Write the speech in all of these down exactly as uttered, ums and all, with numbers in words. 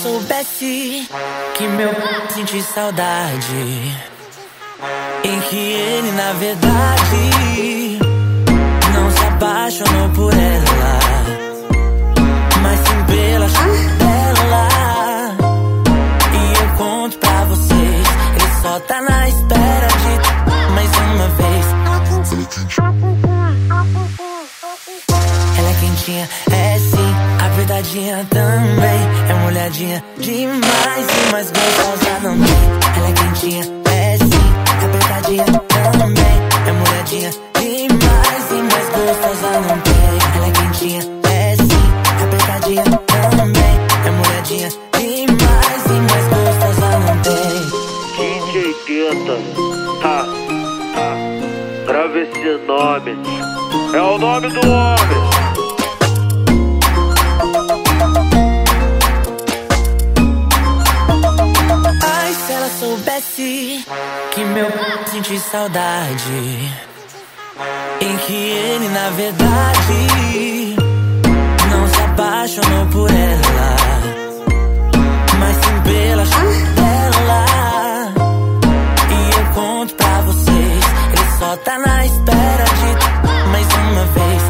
soubesse que meu senti saudade, em que ele na verdade não se apaixonou por ela, mas sim pela dela. E eu conto pra vocês, ele só tá na espera de mais uma vez. Ela é quentinha, é sim, apertadinha também, é molhadinha demais e mais gostosa não tem. Ela é quentinha, é sim, apertadinha também, é molhadinha demais e mais gostosa não tem. Ela é quentinha, é sim, apertadinha também, é molhadinha demais e mais gostosa não tem. D J Teta, tá, tá, grava esse nome, é o nome do homem. Ai, se ela soubesse que meu senti saudade, em que ele na verdade não se apaixonou por ela, mas sim pela dela. E eu conto pra vocês, ele só tá na espera de mais uma vez.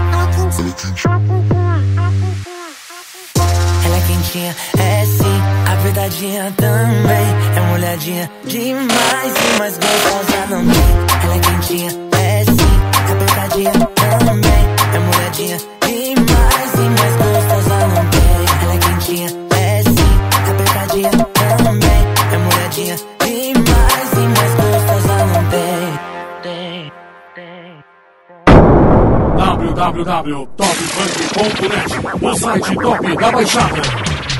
Ela é quentinha, é sim, apertadinha também, é molhadinha demais e mais gostosa não tem. Ela é quentinha, é sim, apertadinha também, é molhadinha demais e mais gostosa não tem. Ela é quentinha, é sim, apertadinha também, é molhadinha demais e mais gostosa não tem. Tem, tem. w w w ponto top funk ponto net, o site top da Baixada.